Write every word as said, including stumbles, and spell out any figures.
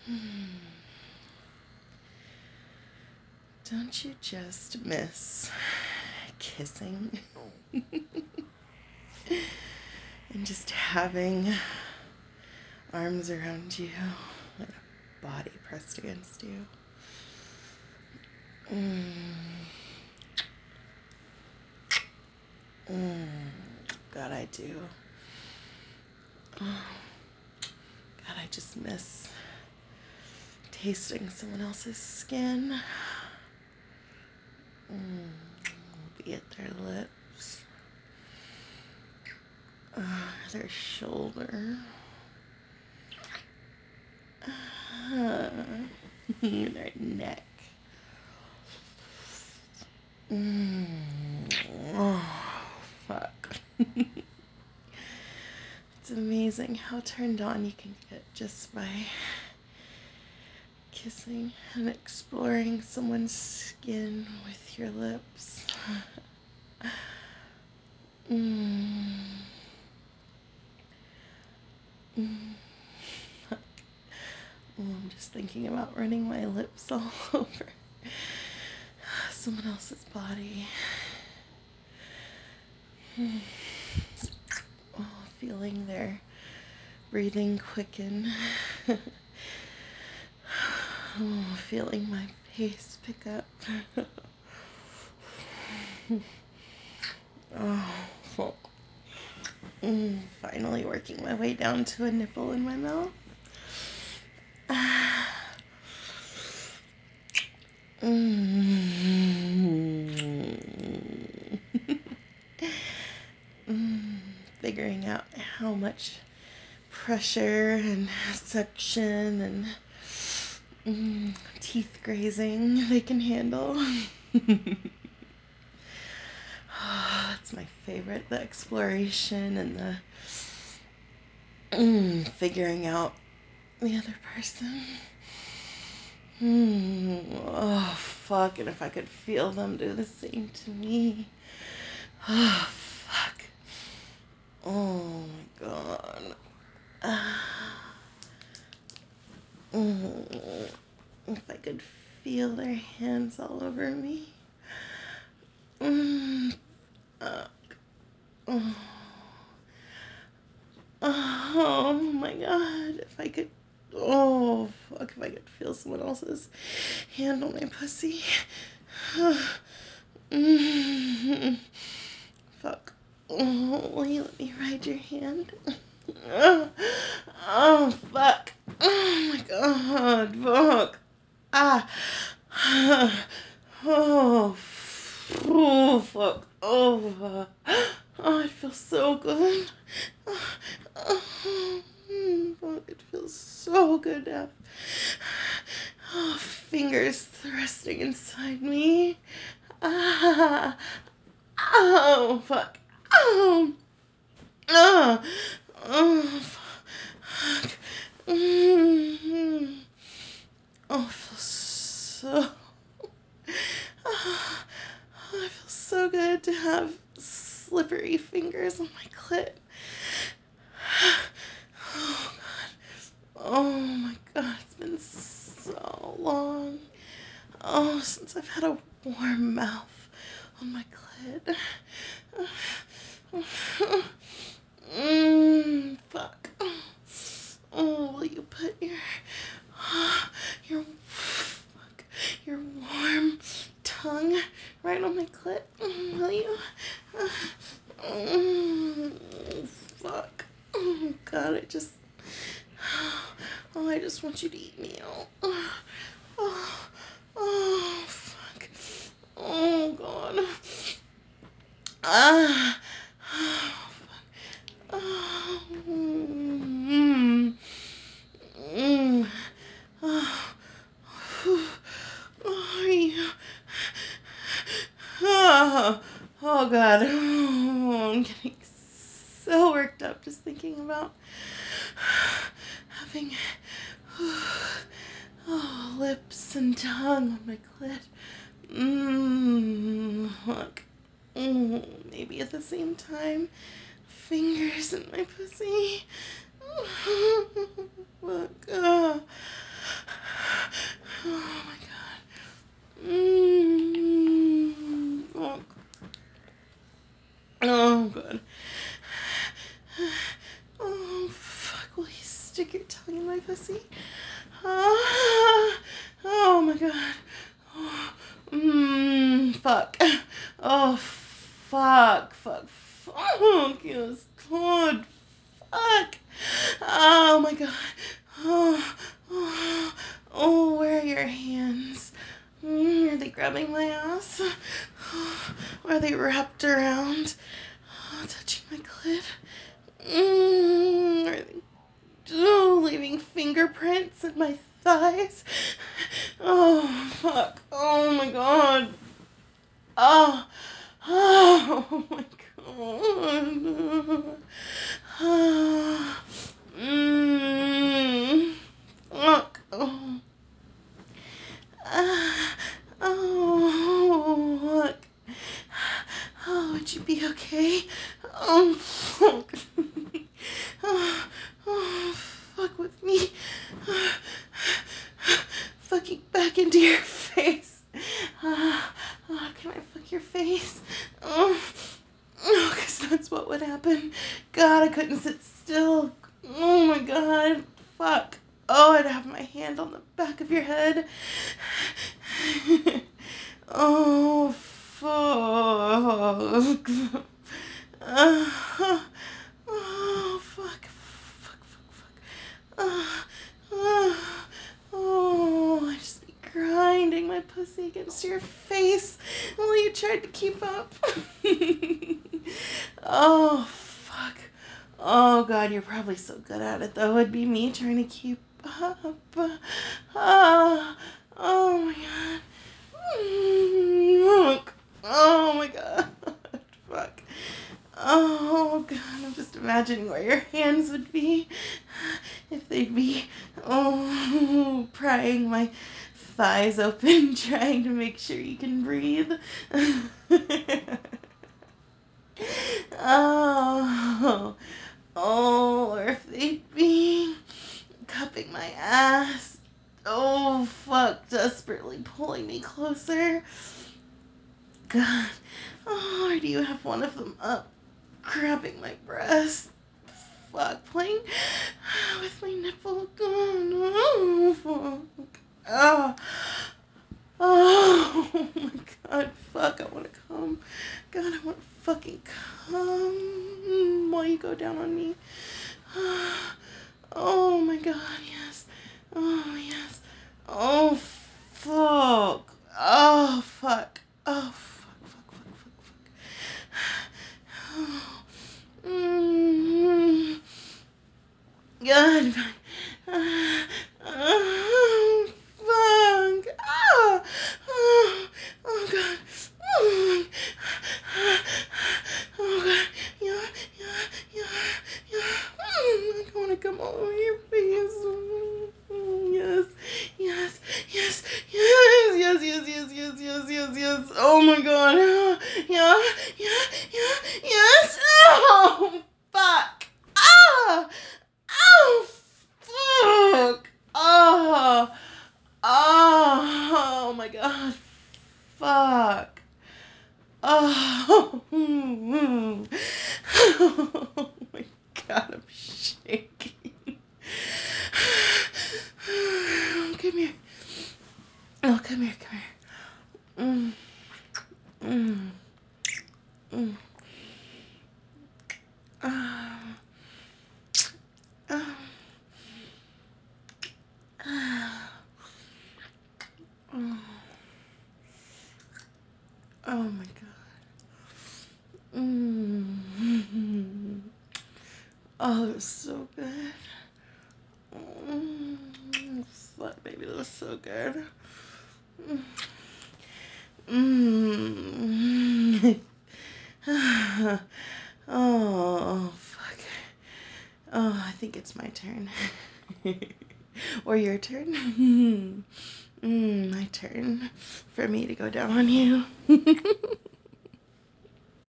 Don't you just miss kissing and just having arms around you and a body pressed against you? Mm. Mm. God, I do. Oh, God, I just miss tasting someone else's skin. Mm. Be it their lips, uh, their shoulder, uh, their neck. Mm. Oh, fuck. It's amazing how turned on you can get just by kissing and exploring someone's skin with your lips. Mm. Mm. Oh, I'm just thinking about running my lips all over someone else's body. Oh, feeling their breathing quicken. Oh, feeling my pace pick up. Oh, fuck. Mm, finally working my way down to a nipple in my mouth. Mm. Mm. Figuring out how much pressure and suction and mm, teeth grazing they can handle. Oh, it's my favorite, the exploration and the mm, figuring out the other person. Mm, oh, fuck. And if I could feel them do the same to me. Oh, fuck. Oh, my God. Mm, if I could feel their hands all over me. Mm, uh, oh. Oh my God, if I could, oh fuck, if I could feel someone else's hand on my pussy. Mm. Fuck. Oh, will you let me ride your hand? Oh, oh fuck. Oh my God, fuck. Ah. Oh, oh fuck. Oh, uh, oh, it feels so good. Oh, fuck, it feels so good to have oh, fingers thrusting inside me. Ah, oh, fuck. Oh, oh, oh, fuck. Mm-hmm. Oh, it feels so. Oh, it feels so good to have slippery fingers on my clit. Oh, God. Oh, my God. It's been so long. Oh, since I've had a warm mouth on my clit. Mmm, fuck. Oh, will you put your, your, fuck, your warm tongue right on my clit? Will you? Mm, fuck. Oh, God, I just, oh, I just want you to eat me out. Oh, oh, fuck. Oh, God. Ah. Oh, mm, mm. Oh, oh, are you? Oh, oh God. Oh, I'm getting so worked up just thinking about having oh, lips and tongue on my clit. Mmm, fuck. Mm, maybe at the same time, fingers in my pussy. Fuck. Oh. stick your tongue in my pussy. Oh, oh my god. Oh, mmm, fuck. Oh, fuck, fuck, fuck. Yes, God, fuck. Oh my god. Oh, oh, oh, where are your hands? Mm, are they grabbing my ass? Oh, are they wrapped around? Oh, touching my clit? Mm, are they oh, leaving fingerprints in my thighs? Oh, fuck. Oh my god. Oh, oh my god. Oh, mm, fuck. Oh. Uh, oh, look. Oh, would you be okay? Oh, fuck. Oh, oh, fuck with me. Fucking back into your face. Uh, oh, can I fuck your face? Oh, oh, because that's what would happen. God, I couldn't sit still. Oh my god. Fuck. Oh, I'd have my hand on the back of your head. Oh, fuck. Uh, oh, fuck. Fuck, fuck, fuck. Uh, uh, oh, I just be grinding my pussy against your face while you tried to keep up. Oh, fuck. Oh, God, you're probably so good at it, though. It'd be me trying to keep up. Oh, oh my God. Look. Oh my god. Fuck. Oh god, I'm just imagining where your hands would be. If they'd be, oh, prying my thighs open, trying to make sure you can breathe. Oh, oh, or if they'd be cupping my ass. Oh, fuck, desperately pulling me closer. God. Oh, or do you have one of them up, grabbing my breast? Fuck, playing with my nipple. Oh, no. Fuck. Oh. Oh my god, fuck, I wanna come. God, I wanna fucking come while you go down on me. Oh my god, yes. Oh, yes. Oh, fuck. Oh, fuck. Oh, fuck, fuck, fuck, fuck, fuck. Oh. Mm. God, fuck. Uh, oh, fuck. Oh, oh, oh, God. Oh, oh, God. Yeah, yeah, yeah, yeah. Mm, I want to come all over your face. Mm, yes, yes, yes, yes, yes, yes, yes, yes, yes, yes, yes. Oh, my God. Yeah, yeah, yeah, yes. Oh, fuck. Ah. Oh, fuck. Oh, oh, oh my god. Fuck. Oh, oh my god, I'm shaking. Come here. Oh, come here, come here. Mm, mm, mm. Oh, oh, oh, oh my god. Mm. Oh, it was so good. Mm, fuck, baby, that was so good. Mm. Oh, fuck. Oh, I think it's my turn. Or your turn. Mm, my turn for me to go down on you.